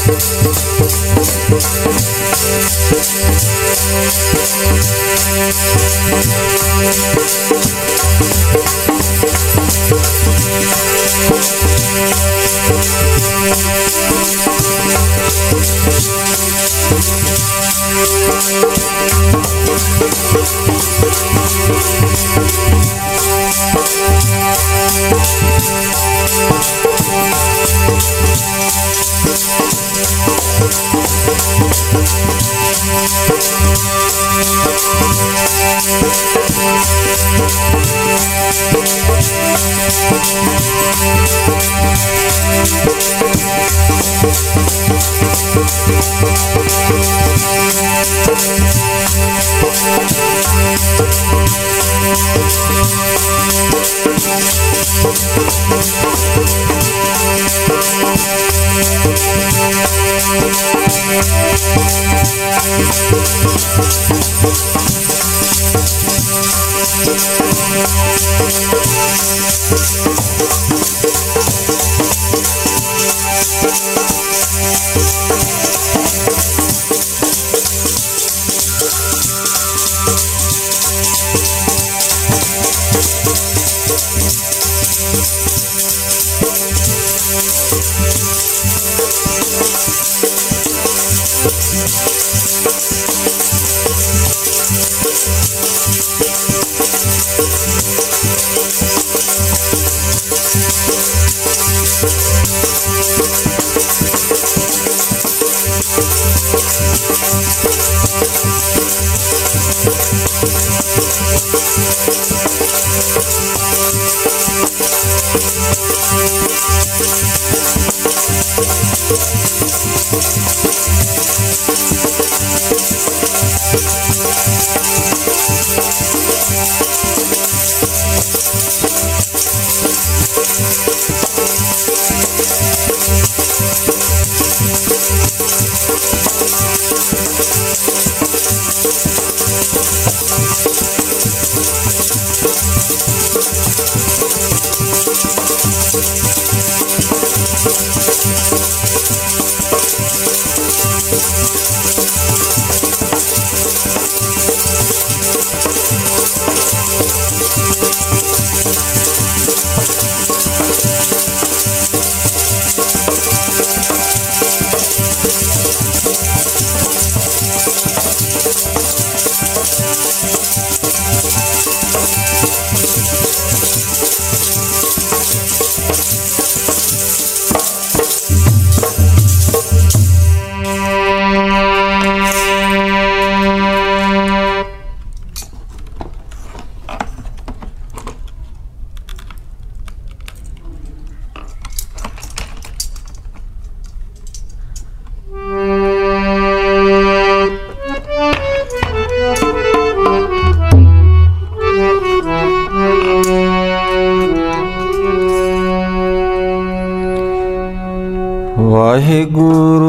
वाहिगुरु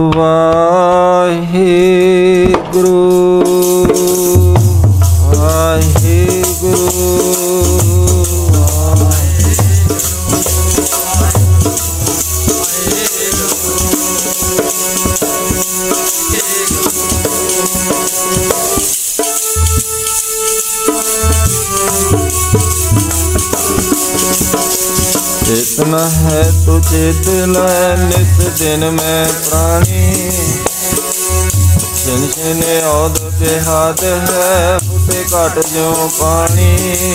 वाहिगुरु वाहिगुरु चेतना है तो चेत लय नित दिन में प्राणी छिन छिन औद बेहाद है फुटे काट जो पानी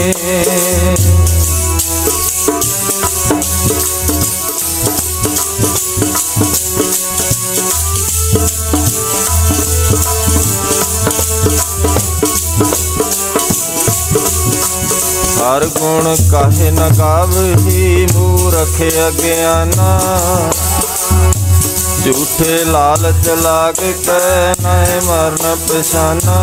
हर गुण काहे न गावही मूरख अज्ञाना झूठे लालच लाग के नए मरण पछाना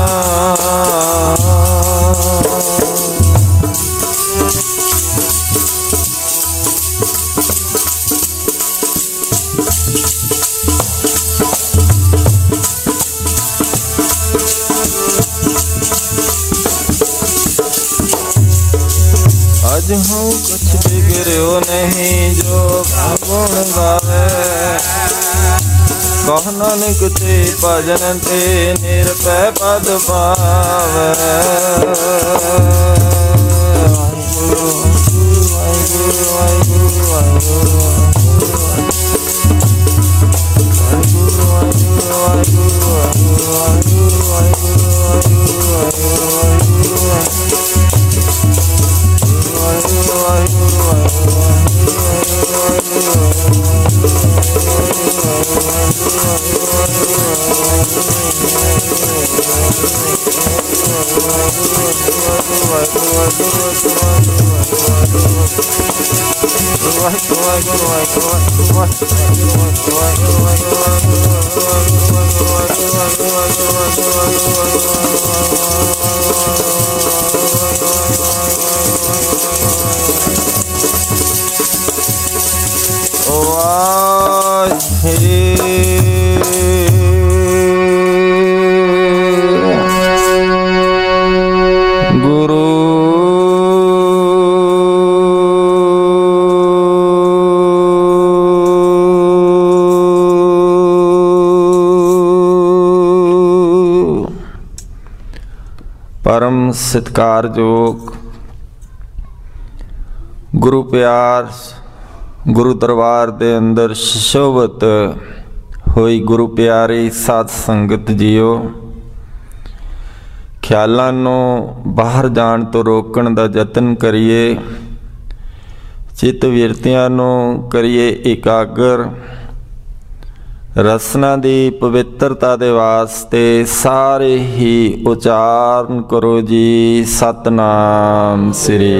आज हूँ कुछ बिगड़ो नहीं जो गुण गावे ਕਹ ਨਾਨਕ ਤੇ ਭਜਨ ਤੇ ਨਿਰਭੈ ਪਦ ਪਾਵੈ। ਵਾਹਿਗੁਰੂ ਵਾਹਿਗੁਰੂ ਵਾਹਿਗੁਰੂ ਵਾਹਿਗੁਰੂ परम सत्कारयोग गुरु प्यार गुरु दरबार दे अंदर शोभत होई गुरु प्यारी साध संगत जियो, ख्यालां नूं बाहर जाण तो रोकण दा यतन करिए, चित विरतियां नूं करिए एकागर, रसना दी पवित्रता दे वास्ते सारे ही उचारण करो जी सतनाम श्री।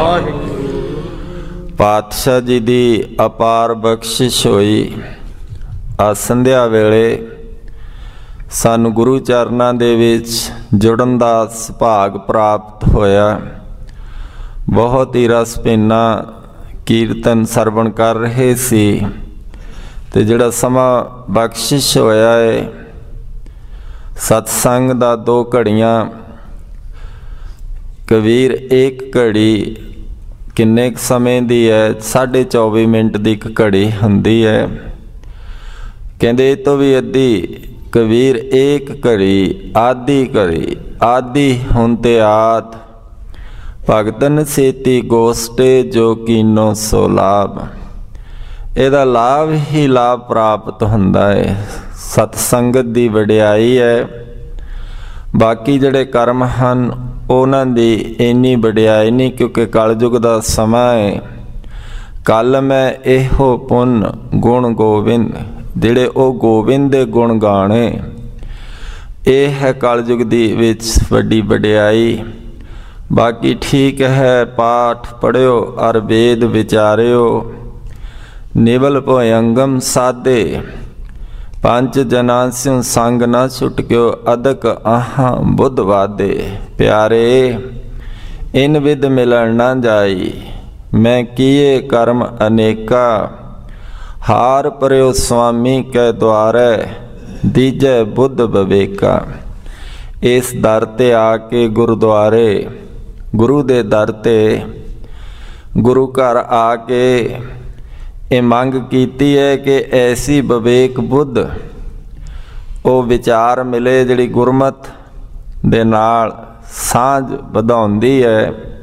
पातशाह जी दी अपार बख्शिश होई। आ संध्या वेले सानू गुरु चरनां दे विच जुड़न दा सुभाग प्राप्त होया। बहुत ही रस भीना कीर्तन सरवण कर रहे सी ते जिहड़ा समा बख्शिश होया है सत्संग दा 2 घड़ियां, कबीर एक घड़ी किन्ने समय दी है, 24.5 मिनट दी एक घड़ी हुंदी है। कहंदे तो भी अद्धी, कबीर एक घड़ी आधी घड़ी, आधी हुंते आद, भगतन सेती गोष्टे जो कीनो सो लाभ। ਇਹਦਾ लाभ ही लाभ प्राप्त ਹੁੰਦਾ है। सतसंगत ਦੀ ਵਡਿਆਈ है। बाकी ਜਿਹੜੇ ਕਰਮ ਹਨ ਉਹਨਾਂ ਦੀ ਇੰਨੀ ਵਡਿਆਈ ਨਹੀਂ, ਕਿਉਂਕਿ ਕਲਯੁਗ ਦਾ ਸਮਾਂ ਹੈ। ਕੱਲ ਮੈਂ ਇਹੋ ਪੁੰਨ ਗੁਣ ਗੋਬਿੰਦ, ਜਿਹੜੇ ਉਹ ਗੋਬਿੰਦ ਦੇ ਗੁਣ ਗਾਣੇ, ਇਹ ਹੈ ਕਲਯੁਗ ਦੀ ਵਿੱਚ ਵੱਡੀ ਵਡਿਆਈ। ਬਾਕੀ ਠੀਕ ਹੈ, ਪਾਠ ਪੜ੍ਹਿਓ ਅਰ ਵੇਦ ਵਿਚਾਰਿਓ, निवल भयंगम साधे, पंच जना स्यों संग न छुटक्यो, अदक आहां बुद्ध वादे। प्यारे इन विद मिलन न जाई, मैं किए कर्म अनेका, हार परयो स्वामी कै द्वारे, दीजे बुद्ध विवेका। इस दर ते आके गुरुद्वारे, गुरु दे दर ते गुरु घर आके ये मंग कीती है कि ऐसी विवेक बुद्ध वो विचार मिले जिहड़ी गुरमत दे नाल सांझ वधाउंदी है।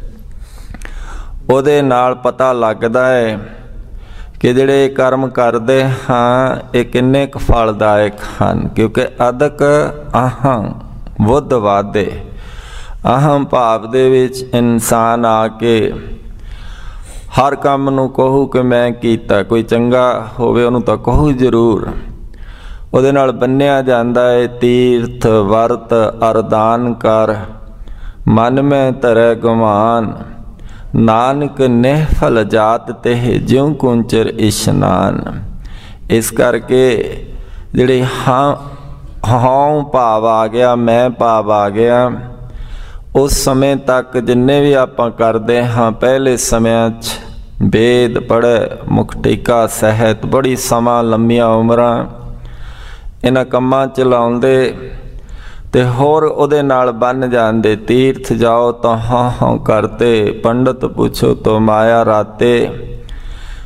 उहदे नाल पता लगदा है कि जिहड़े कर्म करदे हां ये किन्ने क फलदायक हन, क्योंकि अदक अहं बुद्ध वादे, अहम भाव दे विच इंसान आके हर काम नूं कहू कि मैं कीता, कोई चंगा होवे उहनूं तां कहू जरूर। उहदे नाल बन्निया जांदा है तीर्थ वर्त अरदान कर, मन में धरै गुमान, नानक निहफल जात तेह ज्यों कुंचर इशनान। इस करके जिहड़े हां भाव आ गया, मैं भाव आ गया, उस समय तक जिन्ने भी आपां करदे हाँ, पहले समयां च वेद पढ़े, मुख टीका सहत, बड़ी समा लंबियां उमरां इन्हां कम्मां च लाउंदे ते होर उहदे नाल बन जांदे। तीर्थ जाओ तो हाँ हाँ करते, पंडित पूछो तो माया राते,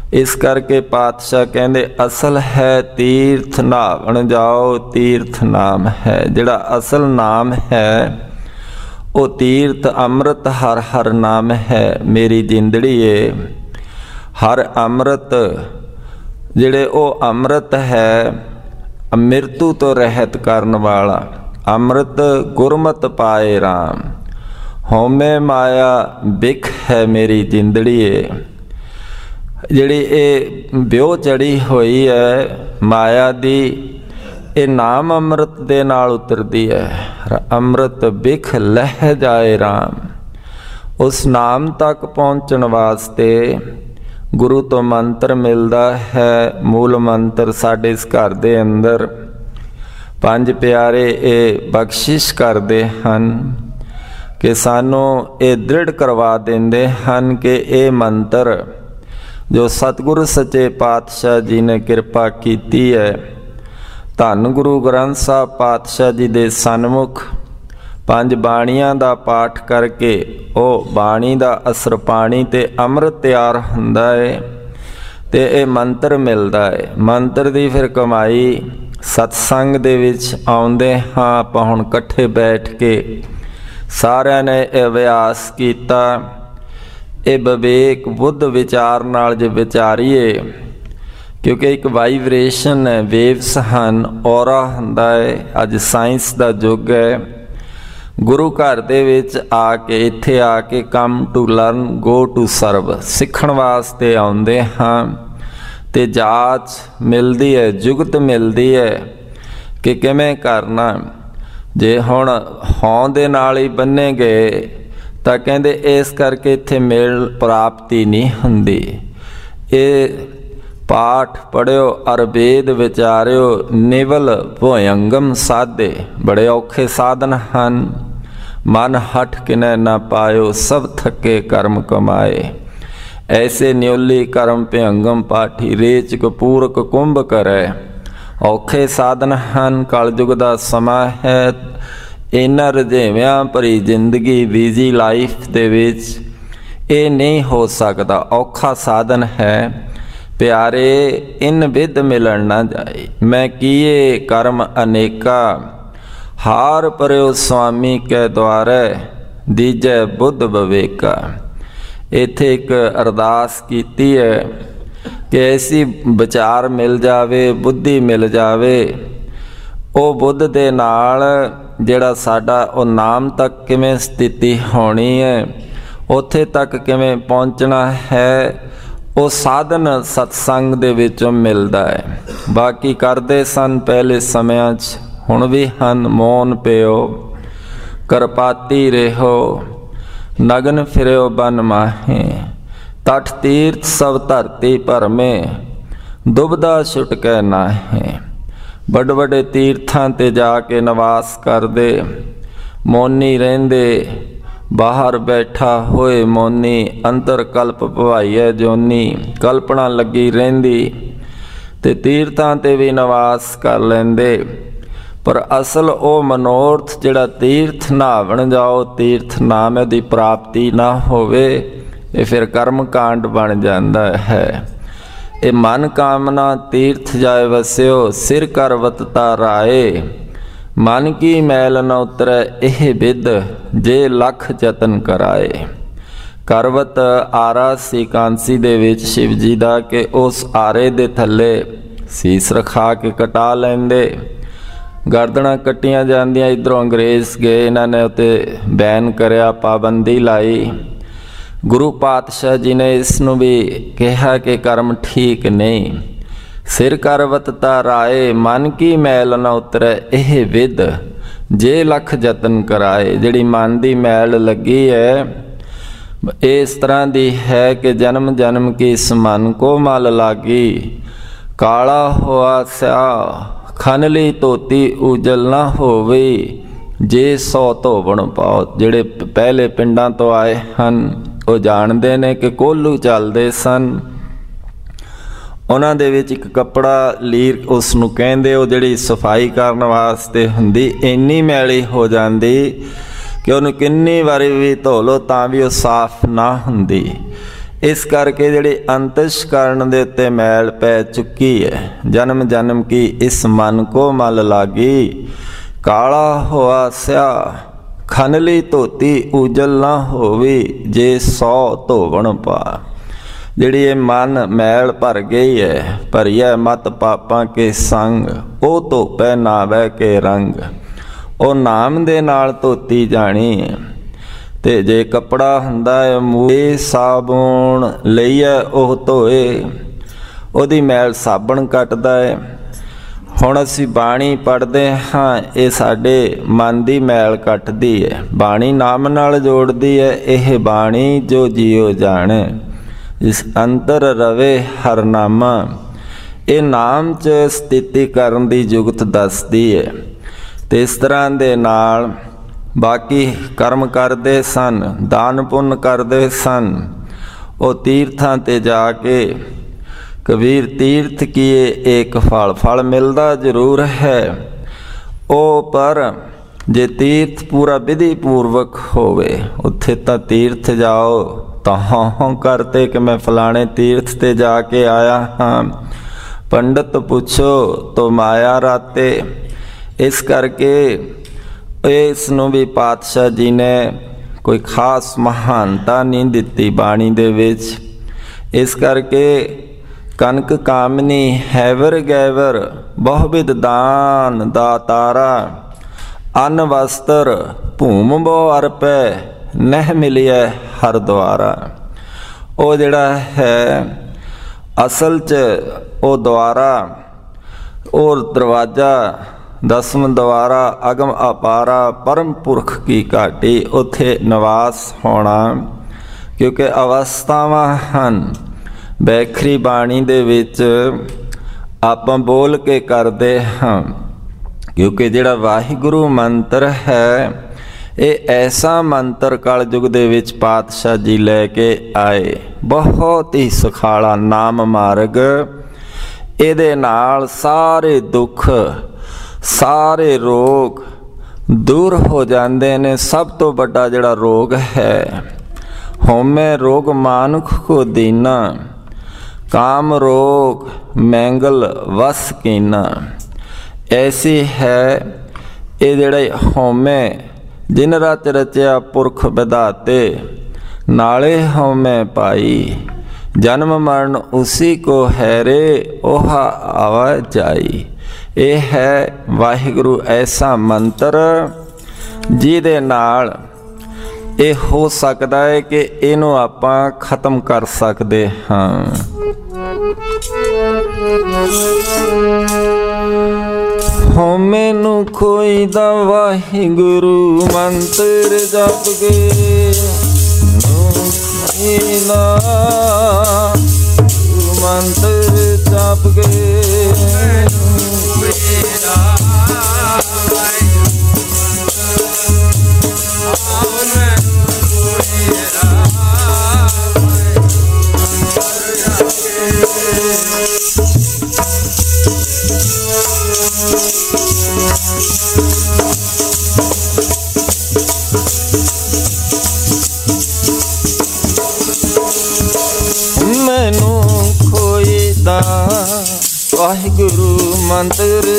इस करके पातशाह कहते असल है तीर्थ नहावन जाओ तीर्थ नाम है। जिहड़ा असल नाम है वो तीर्थ अमृत हर हर नाम है। मेरी जिंदड़ी है हर अमृत जिहड़े वो अमृत है मृत्यु तो रहत करन वाला। अमृत गुरमत पाए राम होमे माया बिख है मेरी जिंदड़ी है। जिहड़ी ये ब्यो चढ़ी हुई है माया दी ये नाम अमृत दे नाल उतरदी है। अमृत बिख लह जाए राम। उस नाम तक पहुँचण वास्ते गुरु तो मंत्र मिलता है। मूल मंत्र साडे इस घर दे अंदर पंज प्यारे ये बख्शिश करते हैं कि सानू ये दृढ़ करवा देंदे हैं कि ये मंत्र जो सतगुरु सच्चे पातशाह जी ने कृपा की है। धन गुरु ग्रंथ साहब पातशाह जी दे सन्मुख पंज बाणियां दा पाठ करके ओ बाणी दा असर पानी ते अमृत तैयार हुंदा है ते ये मंत्र मिलता है। मंत्र दी फिर कमाई सत्संग दे विच आउंदे हाँ आपां हुण इकट्ठे बैठ के सारिਆਂ ने अभ्यास कीता। ये विवेक बुद्ध विचार नाल जे विचारीए क्योंकि एक वाइब्रेशन है वेव्स हैं औरा हुंदा है। अज साइंस दा युग है। गुरु घर दे विच आके इत्थे आके come to learn go to serve सीखण वास्ते आउंदे हाँ ते जाच मिलदी है जुगत मिलदी है कि किवें करना। जे हुण हों दे नाल ही बन्ने गए तो कहते इस करके इत्थे मेल प्राप्ति नहीं हुंदी। ये पाठ पढ़ियो अर वेद विचारियो निवल भोयंगम साधे बड़े औखे साधन हैं। मन हठ किने न पायो सब थके कर्म कमाए। ऐसे न्योली कर्म भयंगम पाठी रेच कपूरक कुंभ करे। औखे साधन हैं कलयुग दा समा है। इन्हां रजेवियां भरी जिंदगी बिजी लाइफ दे विच ये नहीं हो सकता। औखा साधन है प्यारे इन विद मिलन ना जाए। मैं किए कर्म अनेका हार परयो स्वामी के द्वारे दीजै बुद्ध विवेका। इत्थे एक अरदास कीती है कि ऐसी विचार मिल जावे बुद्धि मिल जावे ओ बुद्ध दे नाल जिहड़ा साडा ओ नाम तक किवें स्थिति होनी है उत्थे तक किवें पहुँचना है वो साधन सत्संग दे विचों मिलदा है। बाकी करदे सन पहले समयां च हुण भी हन। मौन पियो करपाती रहो नगन फिरियो बन माहे। तट तीर्थ सब धरती पर में दुबदा छुटकै नाहे। बड़े बड़े तीर्थां ते जाके निवास करदे मौनी रहिंदे। बाहर बैठा होए मौनी अंतर कल्प भवाईए जोनी। कल्पना लगी रहिंदी ते तीर्थां ते भी निवास कर लैंदे। पर असल ओ मनोरथ जिहड़ा तीर्थ नहावन जाओ तीर्थ नाम दी प्राप्ति ना होवे ये फिर कर्म कांड बन जाता है। ये मन कामना तीर्थ जाए वस्यो सिर करवत राए। मन की मैल न उतरे एह विद जे लख जतन कराए। करवत आरा सी कांसी दे विच शिव जी दा के उस आरे दे थले सीस रखा के कटा लैंदे। गर्दना कट्टियां जांदियां। इधरों अंग्रेज गए इन्हां ने उत्ते बैन करया पाबंदी लाई। गुरु पातशाह जी ने इसनों भी कहा कि कर्म ठीक नहीं। सिर करवत राए मन की मैल न उतरे एह विद जे लख जतन कराए। जिहड़ी मन की मैल लगी है इस तरह दी है कि जन्म जन्म की इस मन को मल लागी। काला हुआ स्या खनली धोती उजल ना होवे जे 100 धोवण पाओ। जिहड़े पहले पिंडां तो आए हन वो जानते ने कि कोलू चलते सन। उन्हां दे विच एक कपड़ा लीर उसनूं कहंदे वो जिहड़ी सफाई करन वास्ते हुंदी इन्नी मैली हो जाती कि उन्हें किन्नी वारी भी धो लो तां भी वो साफ ना हुंदी। इस करके जिहड़ी अंतशकरण दे उत्ते मैल पै चुकी है। जन्म जन्म की इस मन को मल लागी, काला होआ स्या खनली धोती उजल ना होवी, जे 100 धोवण पा। जिहड़ी ये मन मैल भर गई है, भरिया मत पापां के संग, ओ धोपै नावै के रंग। ओ नाम दे नाल धोती जानी है। ते जे कपड़ा हुंदा है मूए साबुण लईए ओह धोए, ओहदी मैल साबण कटदा है। हुण असीं बाणी पढ़दे हाँ, ये साडे मन दी मैल कटदी है। बाणी नाम नाल जोड़दी है। यह बाणी जो जियो जाने, जिस अंतर रवे हर नामा। ये नाम च स्थिति करन दी जुगत दसदी है। ते इस तरह दे नाल बाकी कर्म करते सन, दान पुण्य करते सन। वो तीर्थां ते जाके कबीर तीर्थ किए एक फल, फल मिलता जरूर है ओ, पर जे तीर्थ पूरा विधि पूर्वक होवे, उत्थे तां तीर्थ जाओ तो हाँ करते कि मैं फलाने तीर्थ ते जाके आया हाँ, पंडित पूछो तो माया राते। इस करके इस नूं भी पातशाह जी ने कोई खास महानता नहीं दिती बाणी दे विच। इस करके कनक कामनी हैवर गैवर, बहुविध दान दातारा। अन्न वस्त्र भूम बो अर्पै, नह मिलिए हर द्वारा। वो जिहड़ा है असल च वो द्वारा, और दरवाजा दसम द्वारा अगम अपारा, परम पुरख की घाटी, उत्थे निवास होना। क्योंकि अवस्थावां हन बैखरी बाणी दे विच आपां बोल के करदे हाँ। क्योंकि जिहड़ा वाहिगुरु मंत्र है, ये ऐसा मंत्र कल युग दे विच पातशाह जी लैके आए। बहुत ही सुखाला नाम मार्ग। इहदे नाल सारे दुख सारे रोग दूर हो जाते ने। सब तो बड़ा जिहड़ा रोग है होमे रोग मानुख को दीना, काम रोग मैंगल वस कीना। ऐसी है ये जिहड़े होमे, जिन रच रचिया पुरख विधाते, नाले होमे पाई, जन्म मरण उसी को है रे, ओहा आवा जाई। ये है वाहिगुरु ऐसा मंत्र जिहदे नाल ये हो सकता है कि इनू आपां खत्म कर सकते हाँ। हो मैनू कोई दा वाहिगुरु मंत्र जप के, मंत्र जप के मैनू खोई दा वाहिगुरु मंत्र,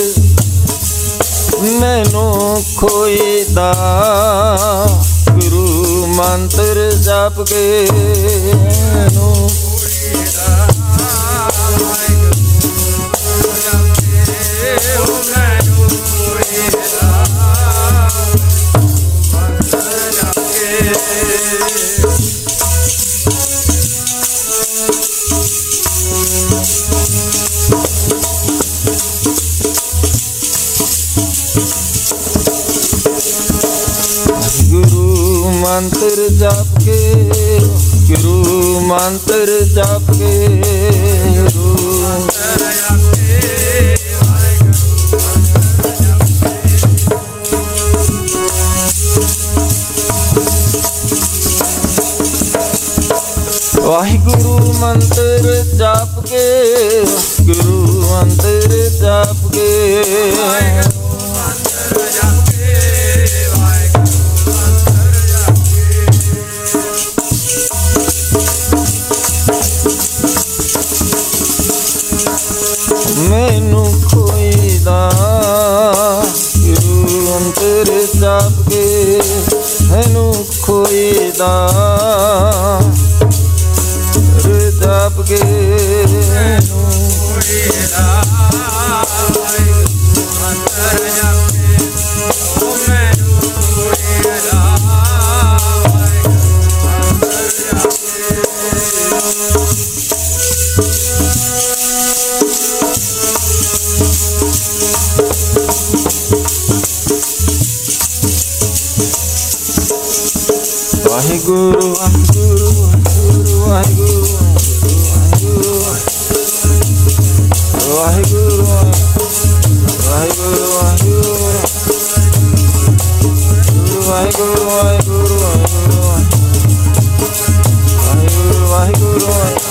मैनू खोई दा गुरु मंत्र जप के, मैनू मंत्र जप के, गुरु मंत्र जप के, वाहिगुरु मंत्र जप के, गुरु मंत्र जप के, मैनू खोईदा गुरु अंतर जाप के, मैनू खोईदा जाप के, मैनू खोईदा अंतर जाप के, ओ मैनू खोईदा अंतर जाप वाहिगुरु वाहिगुरु वाहिगुरु वाहिगुरु वाहिगुरु वाहिगुरु वाहिगुरु वाहिगुरु वाहिगुरु वाहिगुरु वाहिगुरु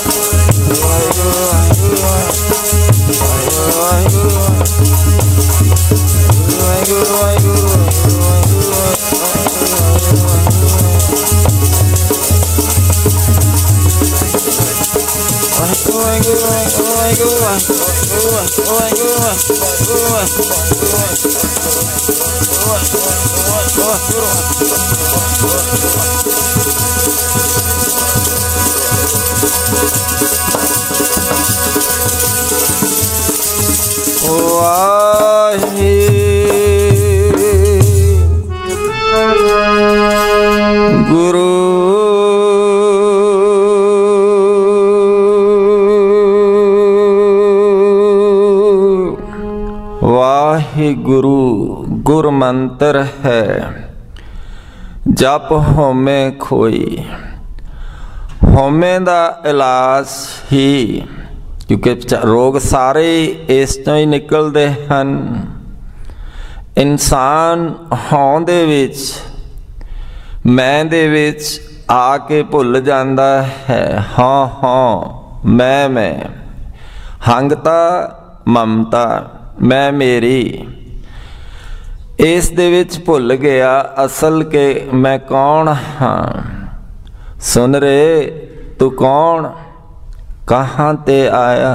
गुरु वाहिगुरु गुर मंत्र है, जप होमे खोई। होमे दा इलाज ही, क्योंकि रोग सारे इस तो ही निकलते हैं। इंसान हों दे विच मैं दे विच आके भुल जाता है। हाँ हाँ मैं हंगता ममता मैं मेरी, इस दे विच भुल गया असल के मैं कौन हाँ। सुन रे तू कौन, कहाँ ते आया।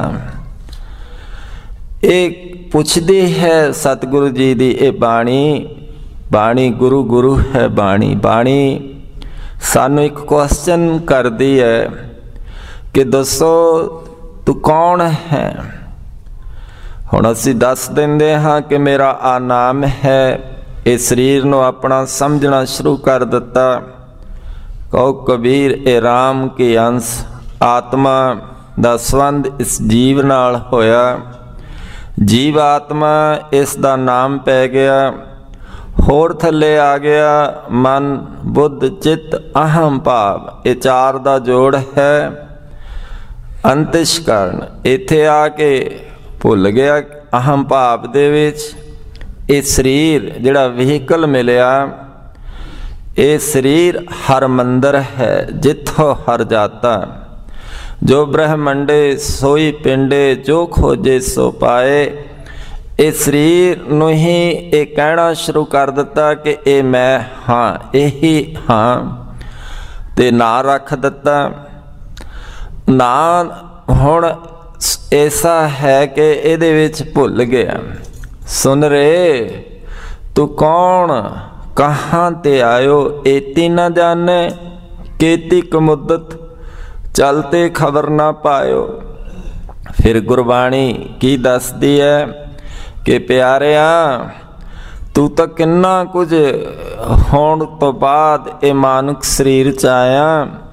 एक पुछदी है सतगुरु जी दी ए बाणी, बाणी गुरु गुरु है बाणी। बाणी सानू एक क्वेश्चन करदी है कि दसो तू कौन है। हुण असीं दस दिंदे हाँ कि मेरा आ नाम है। इस शरीर नू अपना समझना शुरू कर दिता। कहो कबीर ए राम के अंश, आत्मा दा संबंध इस जीव नाल होया। जीव आत्मा इस दा नाम पै गया। होर थले आ गया मन बुद्ध चित्त अहम भाव, ये चार दा जोड़ है। अंतਿਸ਼ਕਰਨ इत्थे आके भुल गया अहम भाव दे विच। ये शरीर जिहड़ा व्हीकल मिलिया, ये शरीर हर मंदिर है जिथों हर जाता। जो ब्रह्मंडे सोई पिंडे, जो खोजे सो पाए। इस शरीर नूं ही ये कहना शुरू कर दिता कि ये मैं हाँ, यही हाँ। ते ना रख दिता। ना हुण ऐसा है कि इहदे विच भुल गया। सुन रे तू कौन, कहाँ ते आयो। एती न जाने केती कमुदत, चलते खबर ना पायो। फिर गुरबाणी की दसदी है कि प्यारिया तू तो किन्ना कुछ होण तो बाद ये मानुक शरीर च आया।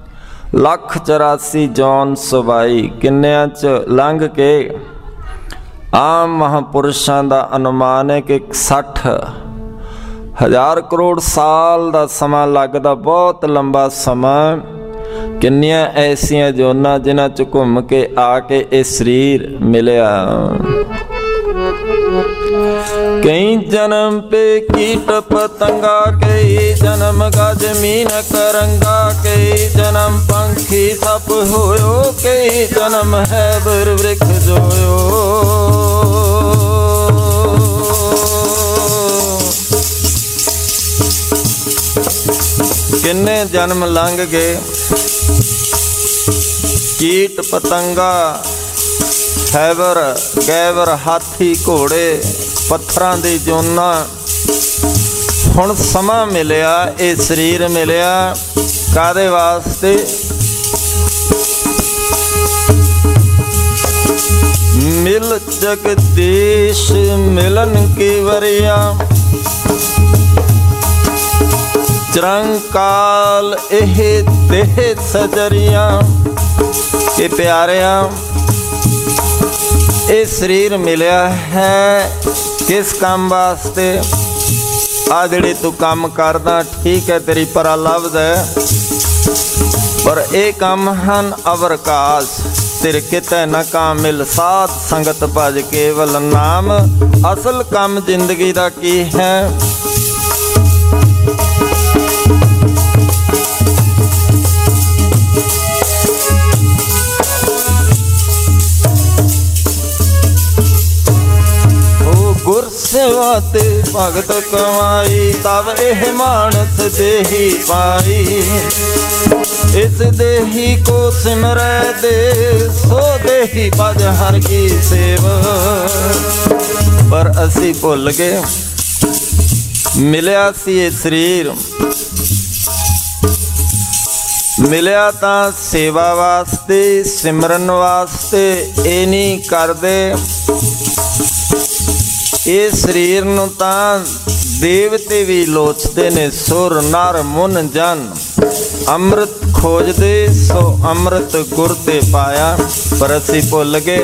184 जौन सुबाई किन्नियां च लंघ के आम महापुरुषां दा अनुमान है कि 60,000 करोड़ साल दा समा लगदा, बहुत लंबा समा। किन्नियां ऐसियां जोना जिन्हां च घूम के आके ये शरीर मिलिया। कई जन्म पे कीट पतंगा, कई जन्म गज मीन करंगा, कई जन्म पंखी सप होयो, कई जन्म है बर वृक्ष जोयो। किन्ने जन्म लंघ गए। कीट पतंगा हैबर गैबर हाथी घोड़े पत्थरां दी जोना। हुण समा मिलिया, ये शरीर मिलिया कादे वास्ते? मिल जगदीश मिलन की वरिया, चिरंकाल एह देह सजरिया। के प्यारिया ये शरीर मिलिया है किस काम वास्ते? आ जिहड़े तू काम करदा ठीक है, तेरी परा लभद है, पर ये काम हन अवरकाश। तेरे किते न कामिल साध संगत भज केवल नाम। असल काम जिंदगी दा की है? गुर सेवा ते भगत कमाई, तब एह मानस देही पाई। इस देही को सिमरै दे, सो देही भज हर की सेव। पर असी भुल गए, मिलिया सी ये शरीर, मिलिया तां सेवा वास्ते सिमरन वास्ते। ये नहीं करदे, ये शरीर नूं तां देवते भी लोचदे ने, सुर नर मुन जन। अमृत खोजदे सो अमृत गुर ते पाया, पर असीं भुल गए।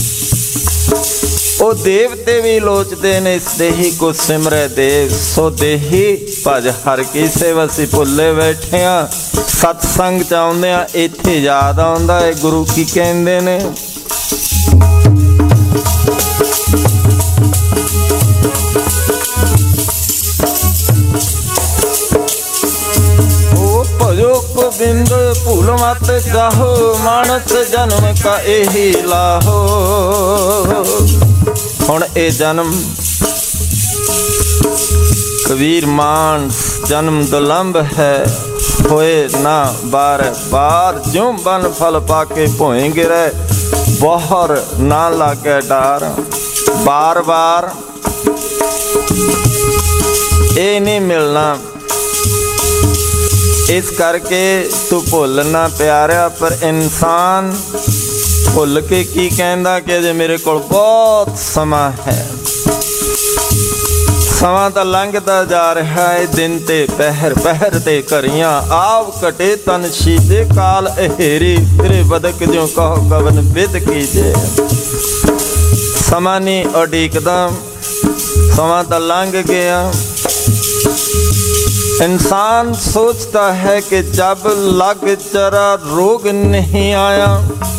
ओ देवते भी लोचदे ने इस देही को सिमरै देव, सो देही भज हर की सेवा। असीं भुल्ले बैठे आ, सत्संग च आउंदे आ, इत्थे याद आउंदा है गुरु की कहंदे ने। गोबिंद भूल मत जाहो, मानस जन्म का यही लाहो। हुण ए जन्म कबीर मानस जन्म दुलंभ है, होए ना बार बार। ज्यों बन फल पाके भोए गिरे, बहर ना लागे डार। बार बार ये नहीं मिलना, इस करके तू भुल ना प्यारिया। पर इंसान भुल के की कहंदा कि अजे मेरे कोल बहुत समा है। समा तो लंघदा जा रहा है, दिन ते पहर पहर ते करियां। आव कटे तन शीदे, काल अहेरी फिरे बदक जो कहो कवन बिद कीजे। समा नहीं उडीकदा, समा तो लंघ गया। इंसान सोचता है कि जब लग जरा रोग नहीं आया।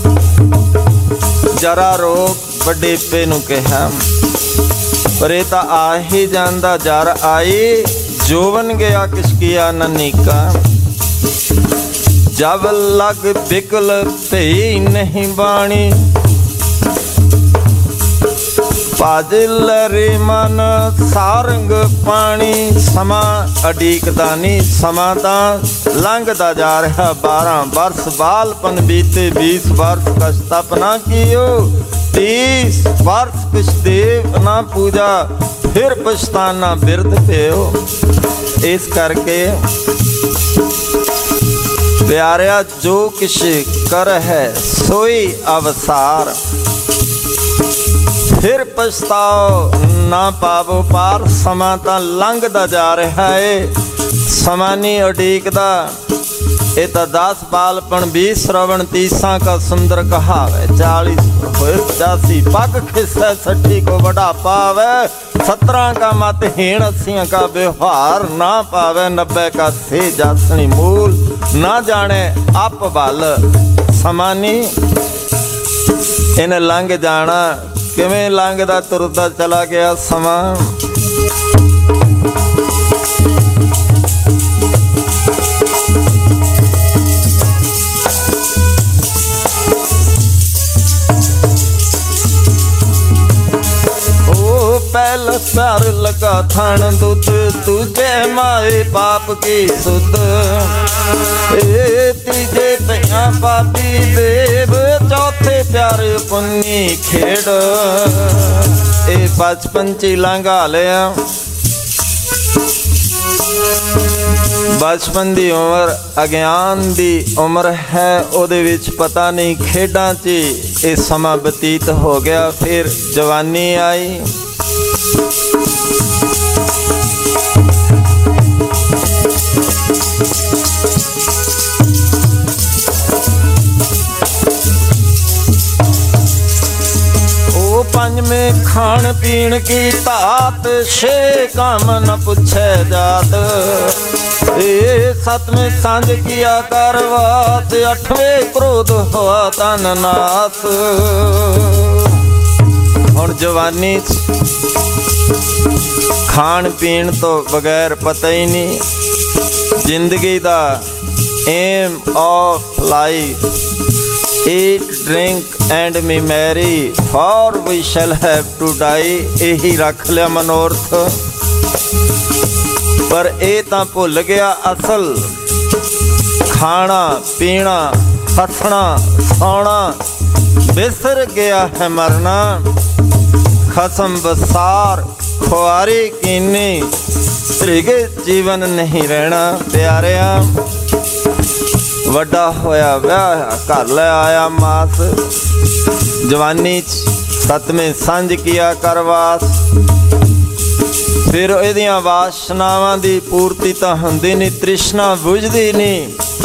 जरा रोग वडेपे नूं कहा, पर ये तो आ ही जांदा। जर आई जोवन गया किसकिया ननीका। जब लग बिकल भई नहीं बाणी, पाजिल रे मन सारंग पानी। समा अडीकदा नहीं, समा तां लंघदा जा रहा। 12 वर्ष बालपन बीते, 20 वर्ष कछ तप ना कियो, 30 वर्ष कुछ देव ना पूजा, फिर पछताना बिरध पेओ। इस करके प्यारिया जो किश कर है सोई अवसार। फिर पछताओ ना पावो पार। समा तां लंघदा जा रहा है, समा नहीं उडीकदा। ये तो 10 बालपन 20 श्रवण 30 का सुंदर कहावे। 40 होए 85 पग खिस्से 60 को बुढ़ापा आवे। 17 का मत हीण 80 का व्यवहार ना पावे। 90 का से जासनी मूल ना जाने आप बल। समा नहीं इन्हें लंघ जाना, किवें लंघदा तुरदा चला गया समा। मैल प्यार लगा थान दुध, तुझे माए पाप की सुध। तीजे पिया पापी देव, चौथे प्यार पुन्नी खेड़। ये बचपन च लंघा लिया। बचपन की उम्र अज्ञान की उम्र है, उहदे विच पता नहीं खेडां च ये समा बतीत हो गया। फिर जवानी आई, पंजवें खान पीन की तात, छे काम न पुछे जात। सतवें सांझ किया करवात, अठवें क्रोध हुआ तन नाथ। हुण जवानी खान पीन तो बगैर पता ही नहीं। जिंदगी दा aim of life, eat, drink and be merry, for we shall have to die। यही रख लिया मनोरथ, पर ये तां भुल गया असल। खाना पीना हसना सौना, बिसर गया है मरना। खसम बसार खुआरी कीनी, त्रिगे जीवन नहीं रहना। प्यारिया वड्डा होया व्याह, घर ले आया मास। जवानी सतवें सांझ किया करवास। फिर इहदियां वासनावां दी पूर्ति तां हुंदी नहीं, तृष्णा बुझदी नहीं।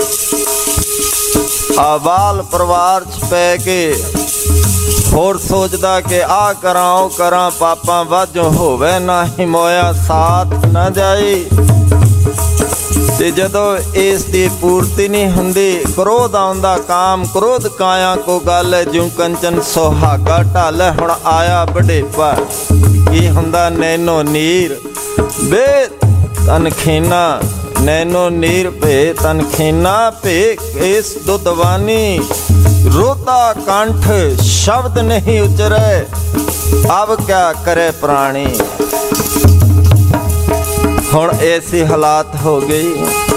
आबाल परिवार च पै के होर सोचदा कि आ करां ओ करां, पापां वाजों होवे ना ही मोया साथ न जाई। ते जदों इस दी पूर्ति नहीं हुंदी, क्रोध आउंदा। काम क्रोध काया को गल, ज्यों कंचन सुहागा ढाल। हुण आया बुढ़ेपा, की हुंदा नैनो नीर बे तनखीना। नैनो नीर भे तनखीना, भे इस दुधवानी। रोता कंठ शब्द नहीं उचरे, अब क्या करे प्राणी। हुण ऐसी हालात हो गई।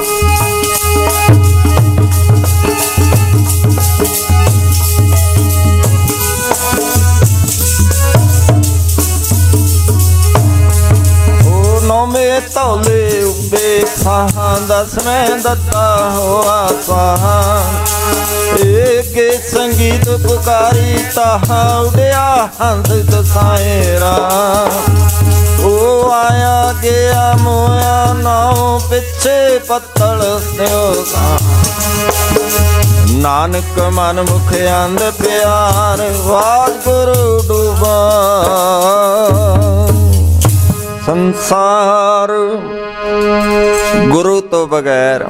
नौवें तौले उबे खां, दसवें दत्ता हुआ स्वाहा। एक संगीत पुकारी ताहा, उड़िया हंस दसाएरा। ओ आया गया मोया नाव, पिछे पत्तल स्यो। नानक मन मुख अंध प्यार, वागुरु डूबा संसार। गुरु तो बगैर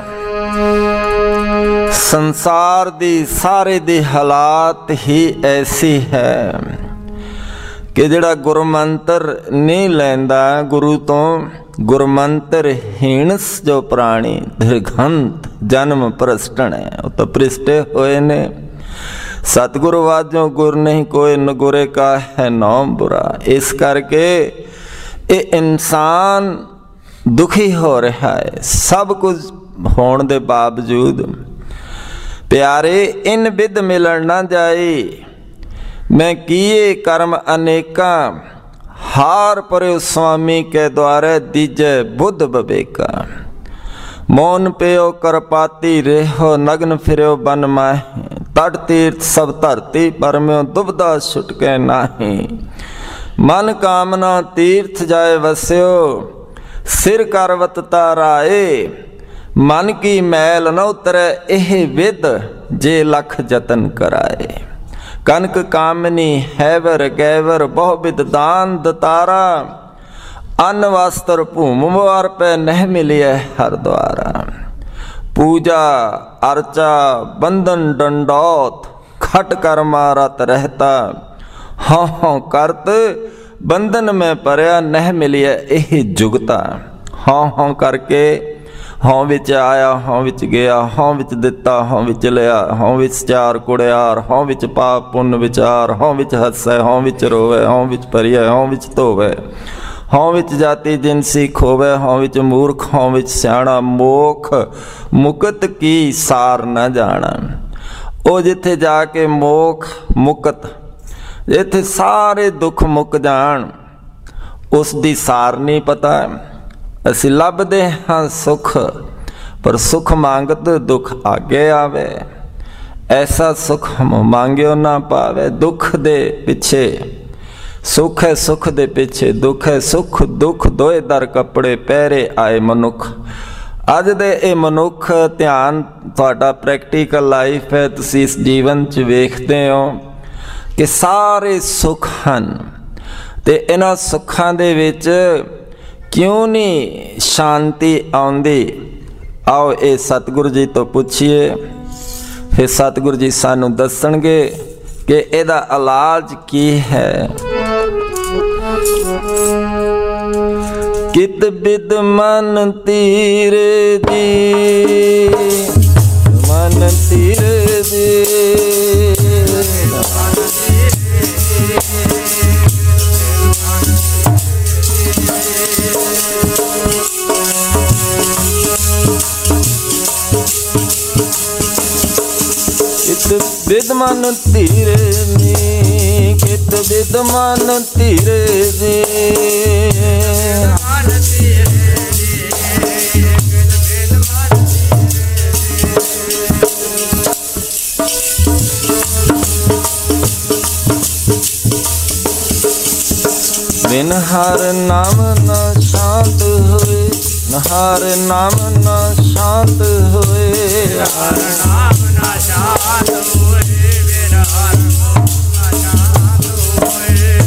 संसार दी सारे दी हालात ही ऐसी है कि जिहड़ा गुरमंत्र नहीं लैंदा गुरु तो, गुरमंत्र हीणस जो प्राणी दीर्घंत जन्म प्रस्टण है। वो तो पृष्ठे होए ने। सतगुरु वाजों गुर नहीं कोई, न गुरे का है नौम बुरा। इस करके ये इंसान दुखी हो रहा है। सब कुछ होने के बावजूद प्यारे इन विद मिलन ना जाए। मैं किए कर्म अनेका, हार पर्यो स्वामी के द्वारे दीजे बुद्ध बबेका। मौन पेयो करपाती रेहो, नग्न फिरो बन माहे। तट तीर्थ सब धरती पर में, दुबदा छुटके नाही। मन कामना तीर्थ जाए वस्यो, सिर करवत ताराए। मन की मैल न उतरे एह विद, जे लख जतन कराए। कनक कामनी हैवर गैवर, बहुविध दान दतारा। अन्न वस्त्र भूम वार पे नह मिलिए हर द्वारा। पूजा अर्चा बंधन डंडौत, खट कर मारत रहता। हाँ हाँ करत बंधन में परया, नह मिलिए एह जुगता। हाँ हाँ करके हाँ विच आया, हाँ विच गया, हाँ विच दिता, हाँ विच लिया। हाँ विच चार कुड़ियार, हाँ विच पाप पुण्य विचार। हाँ विच हसे, हाँ विच रोवे, हाँ विच परिए, हाँ विच धोवे। ਹਉ ਵਿੱਚ ਜਾਤੀ ਜਿਨਸੀ ਖੋਵੇ, ਹਉ ਵਿੱਚ ਮੂਰਖ, ਹਉ ਵਿੱਚ ਸਿਆਣਾ, ਮੋਖ ਮੁਕਤ ਕੀ ਸਾਰ ਨਾ ਜਾਣਾ। ਉਹ ਜਿੱਥੇ ਜਾ ਕੇ ਮੋਖ ਮੁਕਤ, ਜਿੱਥੇ ਸਾਰੇ ਦੁੱਖ ਮੁੱਕ ਜਾਣ, ਉਸ ਦੀ ਸਾਰ ਨਹੀਂ ਪਤਾ। ਅਸੀਂ ਲੱਭਦੇ ਹਾਂ ਸੁੱਖ, ਪਰ ਸੁੱਖ ਮੰਗਤ ਦੁੱਖ ਆਗੇ ਆਵੇ। ਐਸਾ ਸੁੱਖ ਮੰਗਿਓ ਨਾ ਪਾਵੇ। ਦੁੱਖ ਦੇ ਪਿੱਛੇ ਸੁੱਖ ਹੈ, ਸੁੱਖ ਦੇ ਪਿੱਛੇ ਦੁੱਖ ਹੈ। ਸੁੱਖ ਦੁੱਖ ਦੋਏ ਦਰ ਕੱਪੜੇ ਪਹਿਰੇ ਆਏ ਮਨੁੱਖ। ਅੱਜ ਦੇ ਇਹ ਮਨੁੱਖ, ਧਿਆਨ ਤੁਹਾਡਾ ਪ੍ਰੈਕਟੀਕਲ ਲਾਈਫ ਹੈ, ਤੁਸੀਂ ਇਸ ਜੀਵਨ 'ਚ ਵੇਖਦੇ ਹੋ ਕਿ ਸਾਰੇ ਸੁੱਖ ਹਨ, ਤੇ ਇਹਨਾਂ ਸੁੱਖਾਂ ਦੇ ਵਿੱਚ ਕਿਉਂ ਨਹੀਂ ਸ਼ਾਂਤੀ ਆਉਂਦੀ? ਆਓ ਇਹ ਸਤਿਗੁਰੂ ਜੀ ਤੋਂ ਪੁੱਛੀਏ, ਫਿਰ ਸਤਿਗੁਰੂ ਜੀ ਸਾਨੂੰ ਦੱਸਣਗੇ ਕਿ ਇਹਦਾ ਇਲਾਜ ਕੀ ਹੈ। ਕਿਤ ਬਿਦ ਮਨ ਤੀਰੇ ਜੀ, ਮਨ ਤੀਰੇ ਜੀ, ਕਿਤ ਬਿਦ ਮਨ ਧੀਰੇ ਨੀ, ਕਿਤ ਬਿਦ ਮਨ ਧੀਰੇ ਜੀ, ਬਿਨ ਹਰ ਨਾਮ ਨ ਸ਼ਾਂਤ ਹੋਏ, ਹਰ ਨਾਮ ਨ ਸ਼ਾਂਤ ਹੋਏ, ਹਰ ਨਾਮ ਨ ਸ਼ਾਂਤ ਹੋਏ, ਬਿਨ ਹਰ ਨਾਮ ਨ ਸ਼ਾਂਤ ਹੋਏ।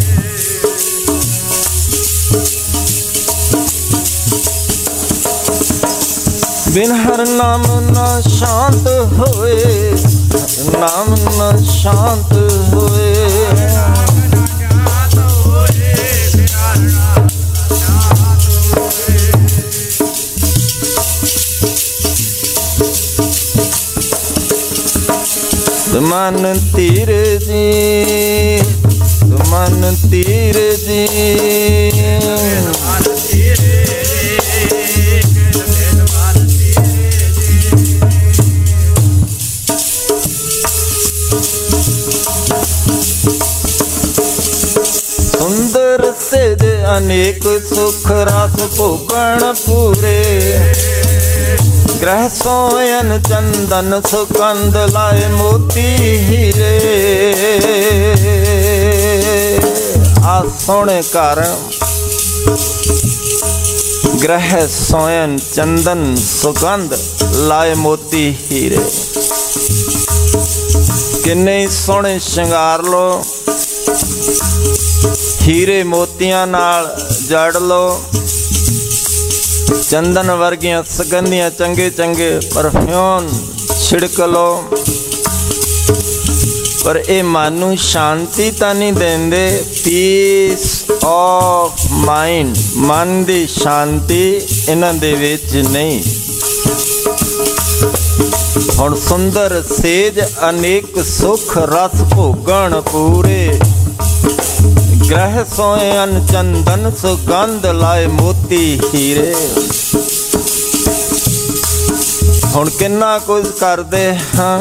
ਬਿਨ ਹਰ ਨਾਮ ਨ ਸ਼ਾਂਤ ਹੋਏ, ਨਾਮ ਨ ਸ਼ਾਂਤ ਹੋਏ। ਮਨ ਧੀਰੇ ਜੀ, ਮਨ ਧੀਰੇ ਜੀ, ਸੁੰਦਰ ਸਿਧ ਅਨੇਕ ਸੁਖ ਰਸ ਭੋਗਣ ਪੂਰੇ, ਗ੍ਰਹਿ ਸੋਇਨ ਚੰਦਨ ਸੁਕੰਦ ਲਾਏ ਮੋਤੀ ਹੀਰੇ। ਆ ਸੋਹਣੇ ਘਰ ਗ੍ਰਹਿ ਸੋਇਨ ਚੰਦਨ ਸੁਕੰਦ ਲਾਏ ਮੋਤੀ ਹੀਰੇ। ਕਿੰਨੇ ਸੋਹਣੇ ਸ਼ਿੰਗਾਰ ਲੋ, ਹੀਰੇ ਮੋਤੀਆਂ ਨਾਲ ਜੜ ਲੋ, ਚੰਦਨ ਵਰਗੀਆਂ ਸੁਗੰਧੀਆਂ ਚੰਗੇ ਚੰਗੇ ਪਰਫਿਊਮ ਛਿੜਕ ਲੋ, ਪਰ ਇਹ ਮਨ ਨੂੰ ਸ਼ਾਂਤੀ ਤਾਂ ਨਹੀਂ ਦਿੰਦੇ। ਪੀਸ ਆਫ ਮਾਈਂਡ, ਮਨ ਦੀ ਸ਼ਾਂਤੀ ਇਹਨਾਂ ਦੇ ਵਿੱਚ ਨਹੀਂ। ਹੁਣ ਸੁੰਦਰ ਸੇਜ ਅਨੇਕ ਸੁਖ ਰਸ ਭੋਗਣ ਪੂਰੇ, ਗ੍ਰਹਿ ਸੋਇਨ ਚੰਦਨ ਸੁਗੰਧ ਲਾਏ ਮੋਤੀ ਹੀਰੇ। ਹੁਣ ਕਿੰਨਾ ਕੁਝ ਕਰਦੇ ਹਾਂ।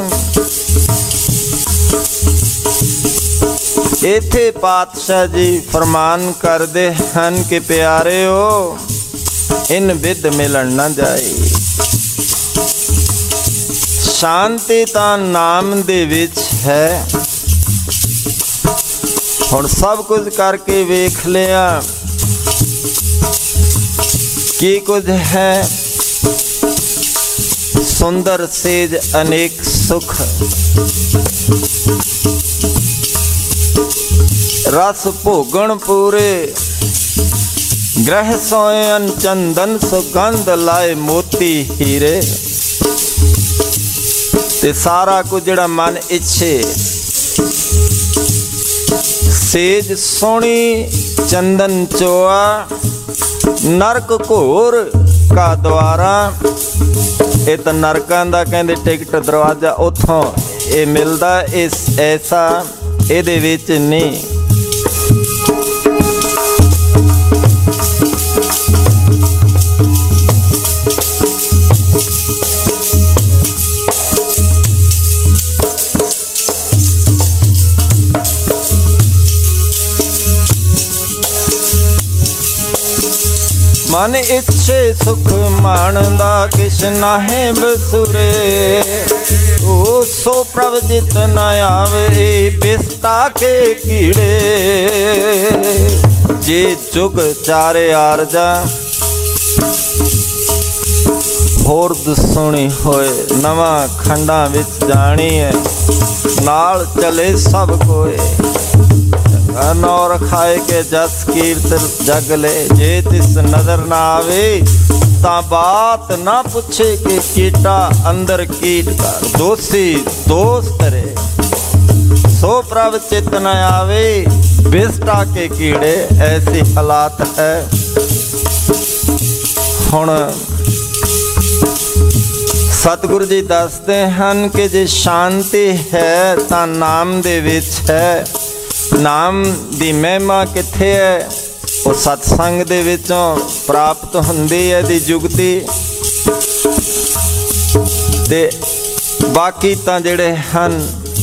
ਇੱਥੇ ਪਾਤਸ਼ਾਹ ਜੀ ਫਰਮਾਨ ਕਰਦੇ ਹਨ ਕਿ ਪਿਆਰਿਓ, ਇਨ ਵਿਦ ਮਿਲਣ ਨਾ ਜਾਏ। ਸ਼ਾਂਤੀ ਤਾਂ ਨਾਮ ਦੇ ਵਿੱਚ ਹੈ। ਹੁਣ ਸਭ ਕੁਝ ਕਰਕੇ ਵੇਖ ਲਿਆ, ਕੀ ਕੁਝ ਹੈ? ਸੁੰਦਰ ਸੇਜ ਅਨੇਕ ਸੁਖ, ਰਸ ਭੋਗਣ ਪੂਰੇ, ਗ੍ਰਹਿ ਸੋਇਨ ਚੰਦਨ ਸੁਗੰਧ ਲਾਏ ਮੋਤੀ ਹੀਰੇ। ਤੇ ਸਾਰਾ ਕੁਝ ਜਿਹੜਾ ਮਨ ਇੱਛੇ, ਸੇਜ ਸੋਹਣੀ ਚੰਦਨ ਚੋਆ, ਨਰਕ ਘੋਰ ਕਾ ਦਵਾਰਾ। ਇਹ ਤਾਂ ਨਰਕਾਂ ਦਾ ਕਹਿੰਦੇ ਟਿਕਟ ਦਰਵਾਜ਼ਾ, ਉੱਥੋਂ ਇਹ ਮਿਲਦਾ। ਇਸ ਐਸਾ ਇਹਦੇ ਵਿੱਚ ਨਹੀਂ। मन इच्छे सुख मानदा किश नाहे बसुरे। ओ सो प्रभ जित न आवे बिस्ता के कीड़े। जे जुग चारे आरजा होर सुनी होए नवा खंडा विच जानी है। नाल चले सब कोए नौर खाए के जस कीर्त जग ले। जे तिस नजर ना आवे ता बात ना पूछे के कीटा अंदर कीट का दोषी दोष करे। सो प्रभ चित न आवे बिस्टा के कीड़े। ऐसी हालात है हुण सतगुरु जी दसते हैं कि जे शांति है तां नाम दे विच है। नाम दी महिमा कित्थे है? वो सत्संग दे विचों प्राप्त हुंदी है दी जुगती। ते बाकी तां जिहड़े हन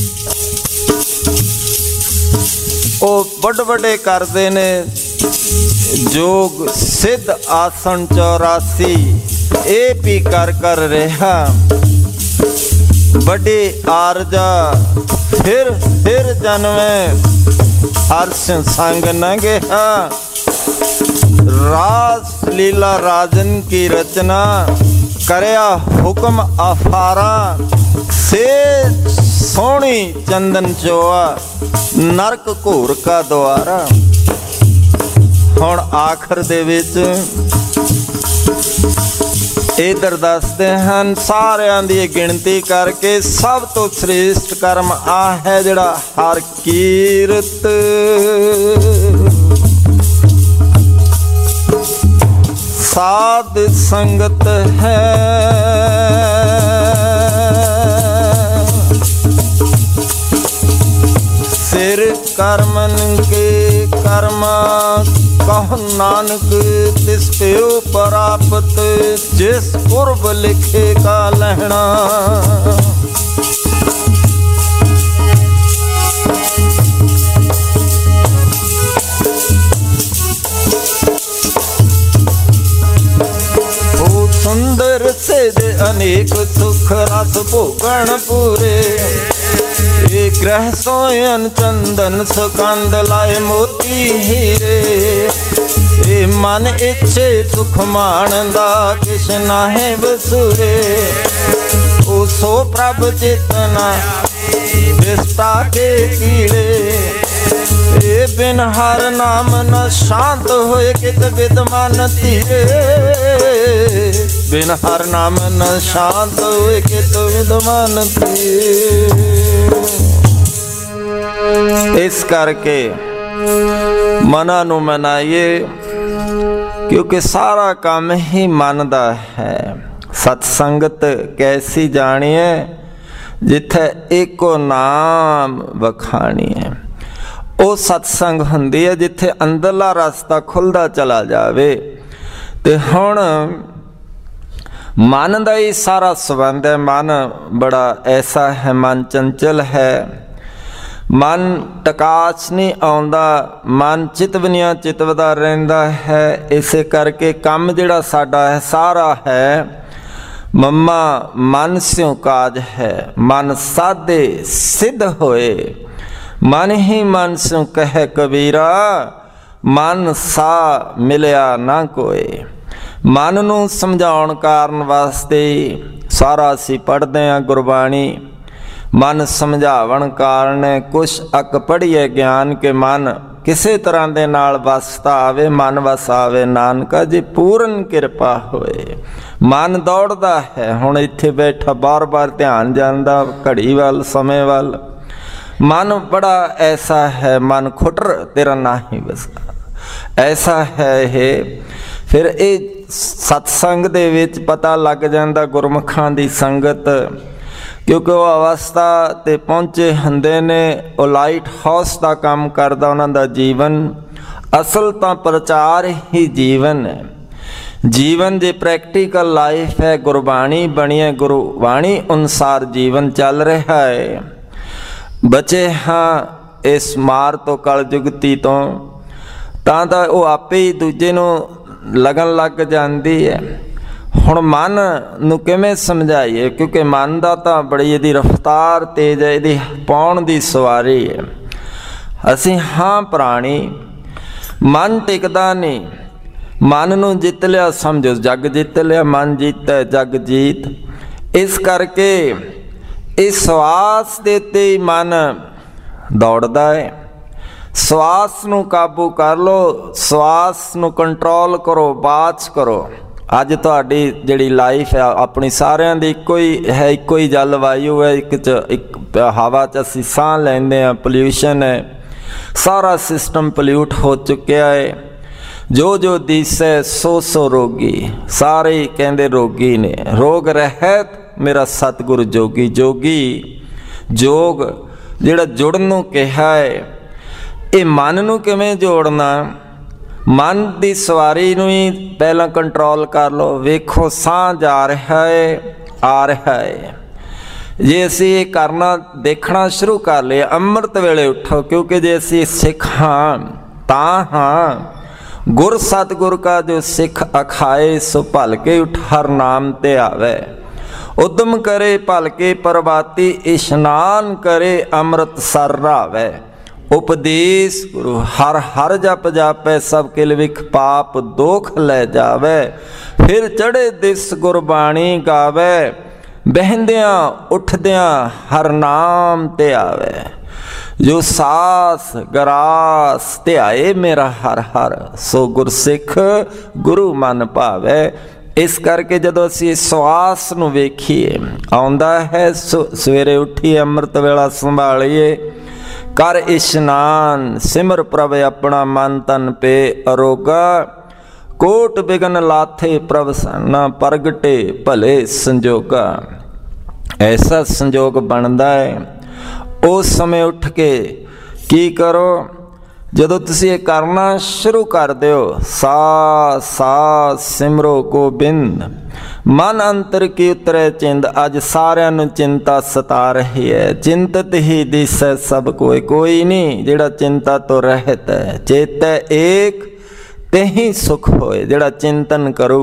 वो बड़े बड़े करदे ने जोग सिद्ध आसन 84 ये भी कर रहा। बड़ी आरजा फिर जन्मे हर्ष संग न गया। रास लीला राजन की रचना करया हुक्म अफारा। से सोनी चंदन चोआ नरक घूर का द्वारा। हुण आखिर दे विच इधर दसते हैं सारियां दी गिनती करके सब तो श्रेष्ठ कर्म आ है जिहड़ा हर कीरत। साध संगत है सिर कर्मन के कर्मा। कहो नानक तिस प्यो प्राप्त जिस पूर्व लिखे का लहना। ओ सुंदर से अनेक सुख रस भोगन पूरे। ग्रह सोयन चंदन सुगंध लाए मोती हीरे। मन इच्छे सुख मानदा किश नाहे बसुरे। ओ सो प्रभ चेतना बिस्ता के कीड़े। बिन हर नाम न शांत होए कित विद्वान धीरे। बिन हर नाम न शांत होए कित विद्वान धीरे। इस करके मना नू मनाइए क्योंकि सारा काम ही मन दा है। सत्संगत कैसी जानिए जिथे एको नाम वखानी है। वो सत्संग हुंदी है जिथे अंदरला रास्ता खुलदा चला जावे। ते हुण मन दा ही सारा संबंध है। मन बड़ा ऐसा है, मन चंचल है। मन टकाच नहीं आउंदा, मन चितवनिया चितवदा रहिंदा है। इसे करके काम जिहड़ा साडा है सारा है मम्मा मन स्यों काज है। मन साधे सिद्ध होए मन ही मन स्यों कहे कबीरा। मन सा मिलिया ना कोई। मन नूं समझाउण कारण वास्ते सारा असीं पढ़दे हां गुरबाणी। मन समझावन कारण कुछ अक पढ़िए ज्ञान के मन किसी तरह दे नाल वसता आवे। मन वस आवे नानका जी पूर्ण कृपा होए। मन दौड़दा है हुण इत्थे बैठा बार बार ध्यान जांदा घड़ी वाल समय वाल। मन बड़ा ऐसा है, मन खुटर तेरा नाही बसा ऐसा है ये। फिर ये सत्संग दे विच पता लग जांदा गुरमुखां दी संगत, क्योंकि वो अवस्था ते पहुँचे हुंदे ने। वो लाइट हाउस का काम करदा उन्हां दा जीवन। असल तो प्रचार ही जीवन है। जीवन जे प्रैक्टिकल लाइफ है, गुरबाणी बनी है, गुरबाणी अनुसार जीवन चल रहा है। बचे हाँ इस मार तो कल जुगती तो वो आपे ही दूजे नूं लगन लग जाती है। हुण मन नूं किवें समझाइए, क्योंकि मन दा तां बड़ी इहदी रफ्तार तेज है, इहदी पाउण दी सवारी है। असीं हाँ प्राणी, मन टिकदा नहीं। मन नूं जित लिया समझो जग जित लिया, मन जीता जग जीत। इस करके इस श्वास दे उत्ते ही मन दौड़दा है। श्वास नूं काबू कर लो, श्वास नूं कंट्रोल करो, बाच करो। अज तुहाडी जिहड़ी लाइफ है अपनी सारिਆਂ ਦੀ ਇੱਕੋ ही है, ਇੱਕੋ ही जलवायु है, एक हवा च असीं साह लैंदे आ, पोल्यूशन है, सारा सिस्टम पोल्यूट हो चुकिया है। जो दिसै सो रोगी, सारे ही कहंदे रोगी ने। रोग रहत मेरा सतगुरु जोगी। जोगी जोग जिहड़ा जुड़न नूं कहा है, ये मन नूं किवें जोड़ना? मन की सवारी नूं ही पहला कंट्रोल कर लो। वेखो साह जा रहा है, आ रहा है। जे असीं ये करना देखना शुरू कर लिया, अमृत वेले उठो, क्योंकि जे असीं सिख हाँ तां हाँ। गुर सतगुर का जो सिख अखाए, सो भल के उठ हर नाम ते आवे। उद्यम करे भल के प्रभाती, इशनान करे अमृत सर रावे। उपदेश गुरु हर हर जप जापै, सब किल विख पाप दोख ले जावे। फिर चढ़े दिस गुरबाणी गावे, बहंदियां उठदियां हर नाम ते आवे। जो सास गरास ध्याए मेरा हर हर, सो गुरसिख गुरु मन भावे। इस करके जदों असीं श्वास नूं वेखीए, आउंदा है सवेरे उठीए अमृत वेला संभालीए, कर इशनान सिमर प्रभ अपना मन तन पे अरोगा। कोट बिघन लाथे प्रभ सन्ना, प्रगटे भले संजोगा। ऐसा संजोग बनता है। उस समय उठ के की करो, जदों तुसीं ये करना शुरू कर दिओ, सा सा सिमरो गोबिंद, मन अंतर की उतरे चिंद। अज सारिਆਂ ਨੂੰ चिंता सता रही है। चिंतित ही दिसै सब कोई, कोई नहीं जिहड़ा चिंता तो रहत है। चेतै एक तेहि सुख होए, जिहड़ा चिंतन करू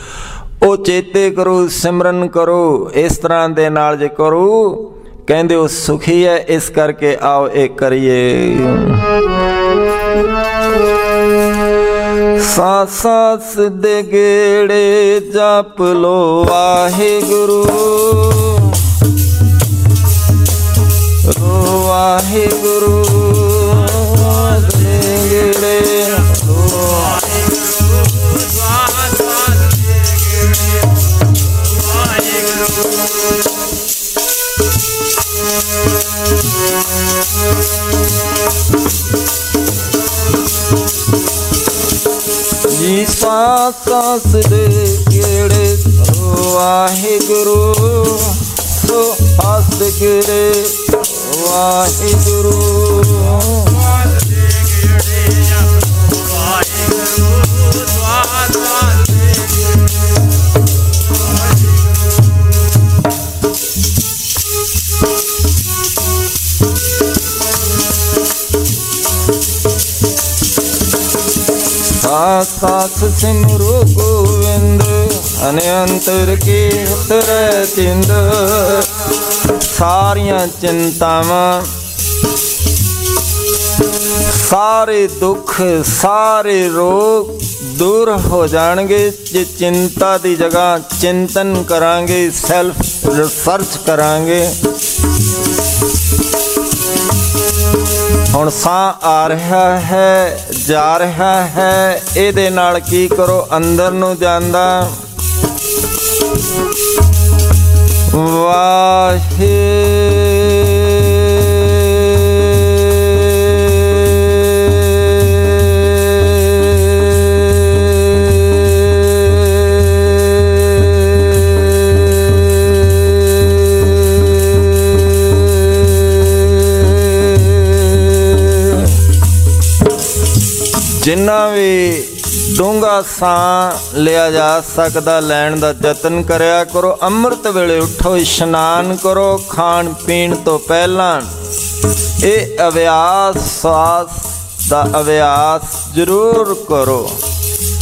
ਉਹ चेते करू, सिमरन करू। इस तरह दे नाल जे करू, कहंदे ਉਹ सुखी है। इस करके आओ एक करिए। सास दे गेड़े जप लो वाहिगुरु, वाहिगुरु दे गेड़े जी। सास दे गेड़े वाहिगुरु, सो हस गेड़े वाहिगुरु। सास सिमरो गोविंद, अनंतर की उतरै चिंद। सारियां चिंतावां, सारे दुख, सारे रोग दूर हो जाएंगे जे चिंता की जगह चिंतन करांगे, सैल्फ रिसर्च करांगे। हुण साह आ रहा है, जा रहा है, इहदे नाल की करो, अंदर नूं जांदा वाहे जिन्ना भी डूंगा साह लिया जा सकता लैण का यतन करया करो। अमृत वेले उठो, इशनान करो, खाण पीण तो पहला ये अभ्यास, श्वास का अभ्यास जरूर करो।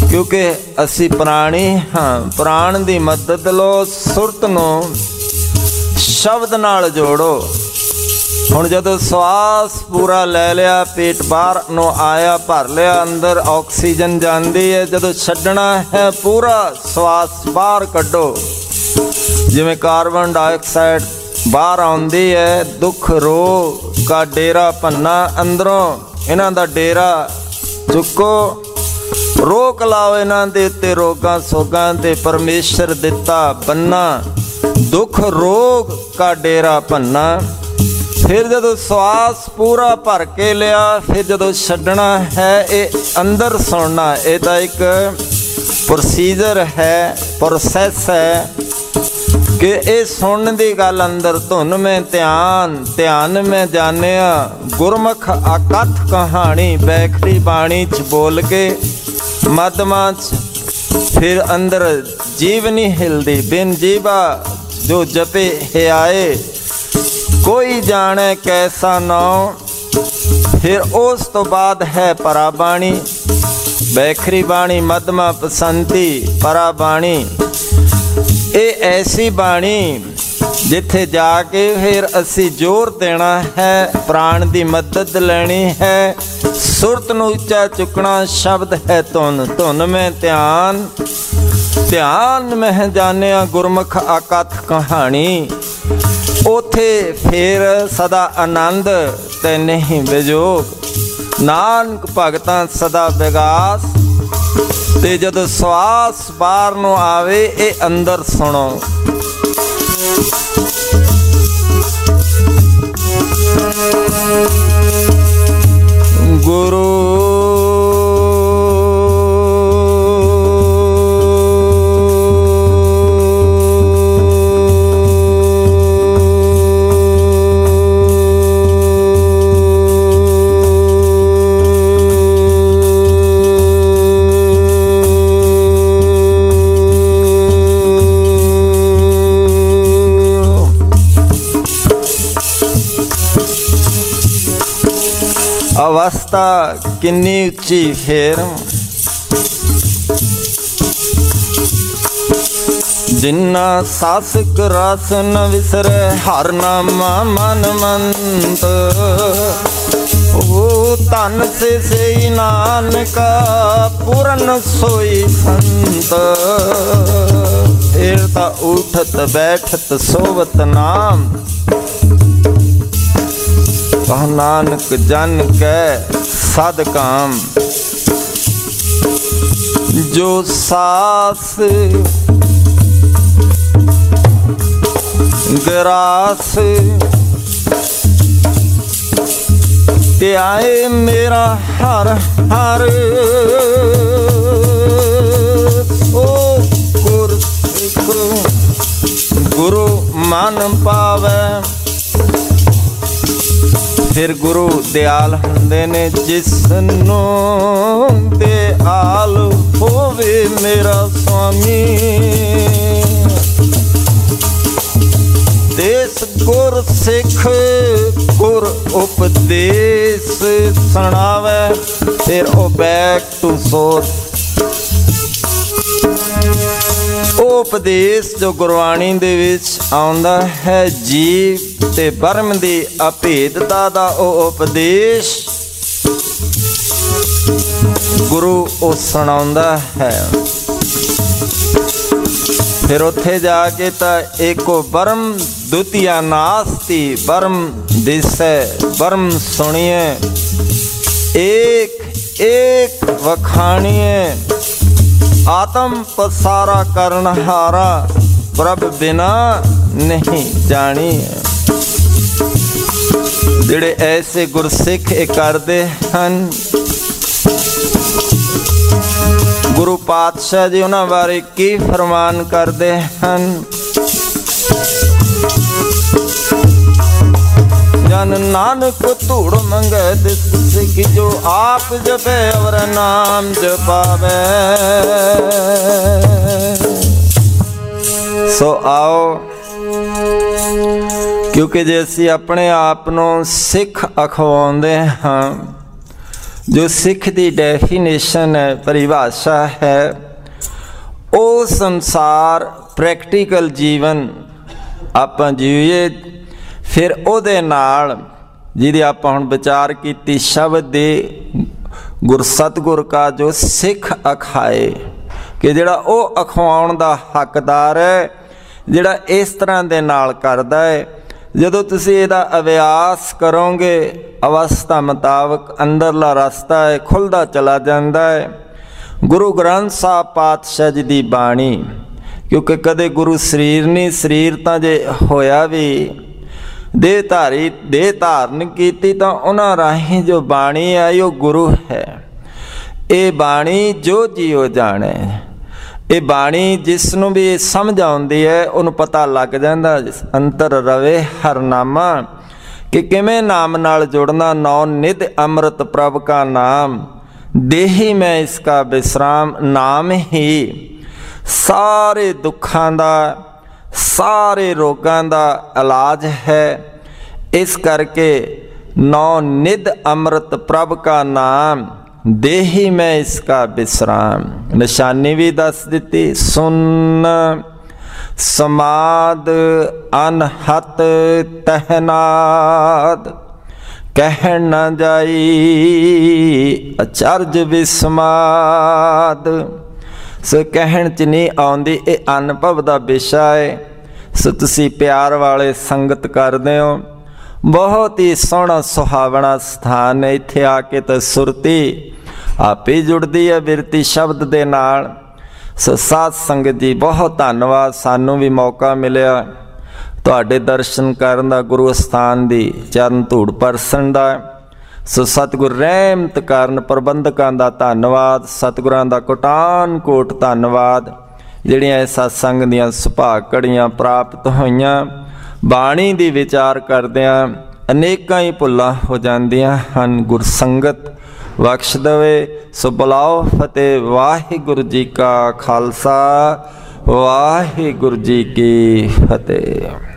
क्योंकि असी प्राणी हाँ। प्राण की मदद लो, सुरत नूं शब्द नाल जोड़ो। हुण जदों श्वास पूरा ले लिया, पेट बाहर नूं आया, भर लिया, अंदर ऑक्सीजन जाती है। जदों छड्डना है पूरा श्वास बाहर कड्डो। जिवें कार्बन डाइऑक्साइड बाहर आउंदी है। दुख रोग का डेरा भन्ना अंदरों, इन्हां दा डेरा चुको। रोक लाओ इन्हां दे उत्ते रोगां सोगां ते। परमेश्वर दिता बन्ना, दुख रोग का डेरा भन्ना। फिर जदों श्वास पूरा भर के लिया, फिर जदों छड्डना है, ये अंदर सुनना। इहदा एक प्रोसीजर है, प्रोसैस है कि ये सुनने की गल अंदर धुन में ध्यान, ध्यान में जानिया। गुरमुख अकथ कहानी बैखरी बाणी च बोल के मधमा च। फिर अंदर जीव नहीं हिलदी, बिन जीवा जो जपे है आए। कोई जाने कैसा नाम। फिर उस तो बाद है पराबाणी, बैखरी बाणी, मधमा, बसंती, पराबाणी। ये ऐसी बाणी जिथे जाके फिर असी जोर देना है, प्राण की मदद लेनी है, सुरत नूं उच्चा चुकना। शब्द है धुन, धुन में ध्यान, ध्यान में जानिया। गुरमुख अकथ कहानी, उथे फिर सदा आनंद ते नहीं विजोग। नानक भगतां सदा विगास। ते जदों श्वास बाहर नूं आवे, ये अंदर सुनो। गुरु अवस्था किन्नी उच्ची फेर। जिन्ना सासक रस न विसरे, हर नामा मन मंत। ओ तन से नानका, पूरन सोई संत। फिर ता उठत बैठत सोवत नाम। कह नानक जन कै सद काम। जो सास ग्रास ते आए मेरा हर हर। ओ गुर सिख गुरु मन पावे। फिर गुरु दयाल हुंदे ने, जिसनों दयाल होवे मेरा स्वामी। देश गुर सिख गुर उपदेश सुनावे। फिर ओ बैक टू सोर्स। उपदेश जो गुरबाणी दे विच आउंदा है, जीव ते बरम दी अभेदता दा ओ उपदेश गुरु ओ सुणाउंदा है। फिर उत्थे जाके ता एको बरम द्वितीया नास्ति। बरम दिसै बरम सुनिए, एक एक वखाणिए। आत्म पसारा करनहारा, प्रभ बिना नहीं जानी। जिहड़े ऐसे गुरसिख करते हैं, गुरु पातशाह जी उन्हां बारे की फरमान करते हैं। जन नानक धूड़ मंगे दिस सिख, जो आप जपे और नाम जपावे। सो आओ, क्योंकि जे असी अपने आप नूं सिख अखवाउंदे हां, जो सिख की डेफिनेशन है, परिभाषा है, वो संसार प्रैक्टिकल जीवन आपां जीए, फिर उहदे नाल जिहदी आपां हुण विचार कीती शब्द दे गुर सतगुर का जो सिख अखाए कि जिहड़ा वो अखवाउण दा हकदार है, जिहड़ा इस तरह दे नाल करदा है। ਜਦੋਂ ਤੁਸੀਂ ਇਹਦਾ ਅਭਿਆਸ ਕਰੋਗੇ, ਅਵਸਥਾ ਮੁਤਾਬਕ ਅੰਦਰਲਾ ਰਸਤਾ ਹੈ ਖੁੱਲ੍ਹਦਾ ਚਲਾ ਜਾਂਦਾ ਹੈ। ਗੁਰੂ ਗ੍ਰੰਥ ਸਾਹਿਬ ਪਾਤਸ਼ਾਹ ਜੀ ਦੀ ਬਾਣੀ, ਕਿਉਂਕਿ ਕਦੇ ਗੁਰੂ ਸਰੀਰ ਨਹੀਂ, ਸਰੀਰ ਤਾਂ ਜੇ ਹੋਇਆ ਵੀ ਦੇਹ ਧਾਰਨ ਕੀਤੀ ਤਾਂ ਉਹਨਾਂ ਰਾਹੀਂ ਜੋ ਬਾਣੀ ਆਈ ਉਹ ਗੁਰੂ ਹੈ। ਇਹ ਬਾਣੀ ਜੋ ਜੀਓ ਜਾਣੇ, ਇਹ ਬਾਣੀ ਜਿਸ ਨੂੰ ਵੀ ਸਮਝ ਆਉਂਦੀ ਹੈ ਉਹਨੂੰ ਪਤਾ ਲੱਗ ਜਾਂਦਾ ਅੰਤਰ ਰਵੇ ਹਰਨਾਮਾ ਕਿ ਕਿਵੇਂ ਨਾਮ ਨਾਲ ਜੁੜਨਾ। ਨੌ ਨਿਧ ਅੰਮ੍ਰਿਤ ਪ੍ਰਭ ਕਾ ਨਾਮ, ਦੇਹੀ ਮੈਂ ਇਸਕਾ ਵਿਸਰਾਮ। ਨਾਮ ਹੀ ਸਾਰੇ ਦੁੱਖਾਂ ਦਾ, ਸਾਰੇ ਰੋਗਾਂ ਦਾ ਇਲਾਜ ਹੈ। ਇਸ ਕਰਕੇ ਨੌ ਨਿਧ ਅੰਮ੍ਰਿਤ ਪ੍ਰਭ ਕਾ ਨਾਮ, ਦੇਹੀ ਮੈਂ ਇਸਕਾ ਵਿਸਰਾਮ। ਨਿਸ਼ਾਨੀ ਵੀ ਦੱਸ ਦਿੱਤੀ, ਸੁਨ ਸਮਾਦ ਅਨਹਤ ਤਹਿਨਾਦ, ਕਹਿਣ ਨਾ ਜਾਈ ਅਚਰਜ ਵਿਸਮਾਦ। ਸੋ ਕਹਿਣ 'ਚ ਨਹੀਂ ਆਉਂਦੀ, ਇਹ ਅਨੁਭਵ ਦਾ ਵਿਸ਼ਾ ਹੈ। ਸੋ ਤੁਸੀਂ ਪਿਆਰ ਵਾਲੇ ਸੰਗਤ ਕਰਦੇ ਹੋ, ਬਹੁਤ ਹੀ ਸੋਹਣਾ ਸੁਹਾਵਣਾ ਸਥਾਨ ਹੈ। ਇੱਥੇ ਆ ਕੇ ਤਾਂ ਸੁਰਤੀ ਆਪੇ ਜੁੜਦੀ ਹੈ ਬਿਰਤੀ ਸ਼ਬਦ ਦੇ ਨਾਲ। ਸੋ ਸਾਧ ਸੰਗਤ ਜੀ ਬਹੁਤ ਧੰਨਵਾਦ, ਸਾਨੂੰ ਵੀ ਮੌਕਾ ਮਿਲਿਆ ਤੁਹਾਡੇ ਦਰਸ਼ਨ ਕਰਨ ਦਾ, ਗੁਰੂ ਅਸਥਾਨ ਦੀ ਚਰਨ ਧੂੜ ਪਰਸਣ ਦਾ। ਸੋ ਸਤਿਗੁਰ ਰਹਿਮਤ ਕਰਨ ਪ੍ਰਬੰਧਕਾਂ ਦਾ ਧੰਨਵਾਦ, ਸਤਿਗੁਰਾਂ ਦਾ ਕੋਟਾਨ ਕੋਟ ਧੰਨਵਾਦ, ਜਿਹੜੀਆਂ ਇਸ ਸਤਸੰਗ ਦੀਆਂ ਸੁਭਾਗ ਘੜੀਆਂ ਪ੍ਰਾਪਤ ਹੋਈਆਂ। ਬਾਣੀ ਦੀ ਵਿਚਾਰ ਕਰਦਿਆਂ ਅਨੇਕਾਂ ਹੀ ਭੁੱਲਾਂ ਹੋ ਜਾਂਦੀਆਂ ਹਨ, ਗੁਰਸੰਗਤ ਬਖਸ਼ ਦੇਵੇ। ਸੋ ਬੁਲਾਓ ਫਤਿਹ। ਵਾਹਿਗੁਰੂ ਜੀ ਕਾ ਖਾਲਸਾ, ਵਾਹਿਗੁਰੂ ਜੀ ਕੀ ਫਤਿਹ।